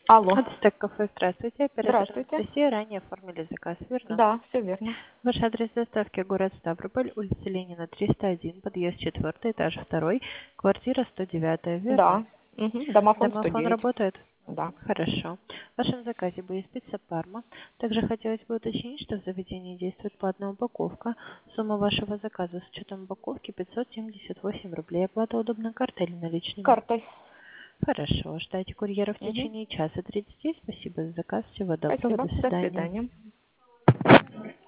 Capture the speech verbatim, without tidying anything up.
Алло. Ацтек кафе, здравствуйте. Оператор Здравствуйте. Анастасия. Ранее оформили заказ, верно? Да, все верно. Ваш адрес доставки город Ставрополь, улица Ленина, триста один, подъезд четвертый, этаж второй, квартира сто девять, верно? Да. Угу. Домофон сто Домофон девять. работает? Да. Хорошо. В вашем заказе будет пицца Парма. Также хотелось бы уточнить, что в заведении действует платная упаковка. Сумма вашего заказа с учетом упаковки пятьсот семьдесят восемь рублей. Оплата удобной картой или наличными? Картой. Хорошо. Ждайте курьера в Угу. течение часа тридцати. Спасибо за заказ. Всего доброго. Спасибо. До До свидания. свидания.